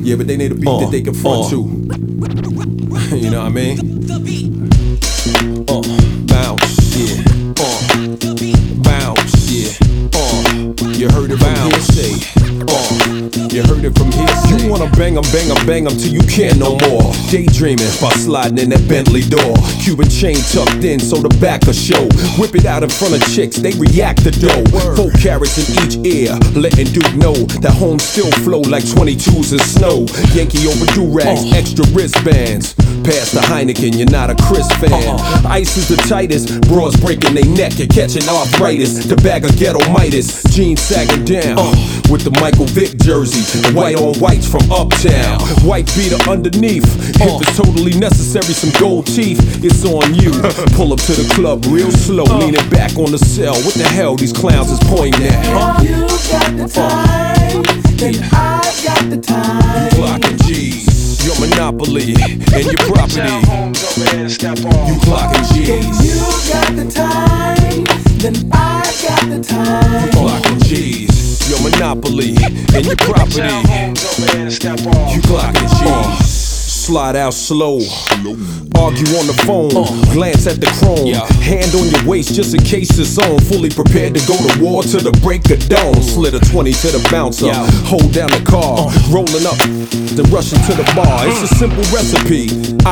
Yeah, but they need a beat that they can front to. You know what I mean? Bounce, yeah. Bounce, yeah. You heard it from hearsay. You heard it from hearsay. You wanna bang 'em till you can't no more. Daydreaming about sliding in that Bentley door. Cuban chain tucked in so the back will show. Whip it out in front of chicks, they react to dough. 4 carats in each ear, letting Duke know that home still flow like 22s in snow. Yankee over do-rags, extra wristbands. Pass the Heineken, you're not a Chris fan. Ice is the tightest, bras breaking they neck and catching arthritis. The bag of ghetto Midas, jeans sagging down with the Michael Vick jersey. White on whites from uptown, white beater underneath. If it's totally necessary, some gold teeth, it's on you. Pull up to the club real slow, leaning back on the cell. What the hell these clowns is pointing at? You got the time, then I got the time. Clocking G's, your monopoly and your property. You clocking G's. You got the time, then I got the time. Clocking G's, your monopoly and your property. You clocking G's. Slide out slow, argue on the phone, glance at the chrome, hand on your waist just in case it's on. Fully prepared to go to war till the break of dawn. Slid a 20 to the bouncer, hold down the car, rolling up, then rushing to the bar. It's a simple recipe,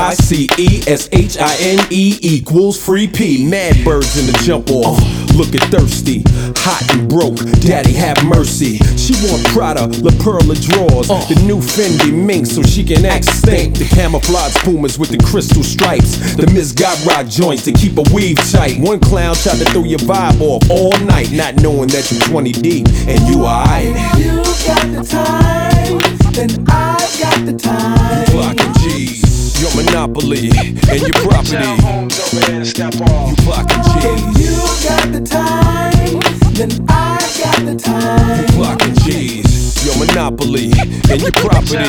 ICESHINE equals free P. Mad birds in the jump off, looking thirsty, hot and broke, daddy have mercy. She want Prada, La Perla drawers, the new Fendi mink so she can act stink. The camouflage Pumas with the crystal stripes, the Miss Got Rock joints to keep a weave tight. One clown tried to throw your vibe off all night, not knowing that you're 20 deep and you alright. You got the time, then I got the time. Clocking G's, your monopoly and your property. You clocking G's. You got the time, then I got the time. Clocking G's, your monopoly and your property.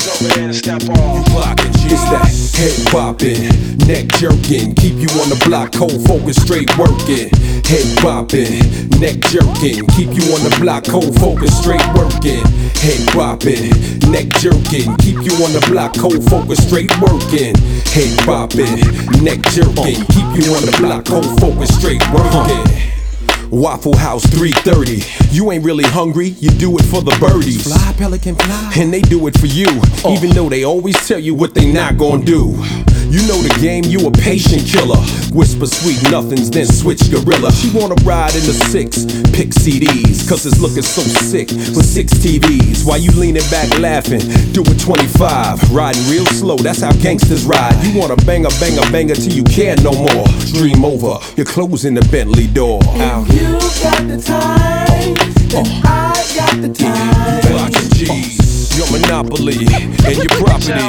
You clocking G's. It's that head bopping, neck jerking, keep you on the block, cold focus, straight working. Head bopping, neck jerking, keep you on the block, cold focus, straight working. Head bopping, neck jerking, keep you on the block, cold focus, straight working. Head bopping, neck jerking, keep you on the block, cold focus, straight working. Waffle House 330. You ain't really hungry, you do it for the birdies. Fly, pelican, fly. And they do it for you, even though they always tell you what they not gonna do. You know the game, you a patient killer. Whisper sweet nothings, then switch gorilla. She wanna ride in the 6, pick CDs, cause it's looking so sick with 6 TVs. While you leaning back laughing, do it 25. Riding real slow, that's how gangsters ride. You wanna banger till you can't no more. Dream over, you're closing the Bentley door. Out. You got the time, then I got the time. Clocking G's, your monopoly and your property.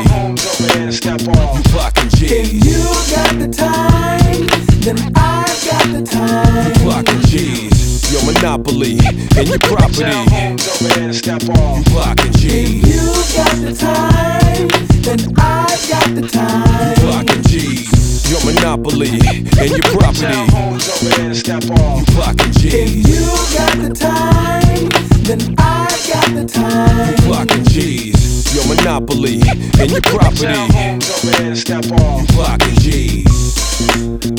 You clocking G's. You got the time, then I got the time. Clocking G's, your monopoly and your property. You clocking G's. You got the time, then I got the time. Clocking G's, your monopoly and your property. You clocking G's. You got the time, then I got the time. Clocking G's, your monopoly and your property. You clocking G's.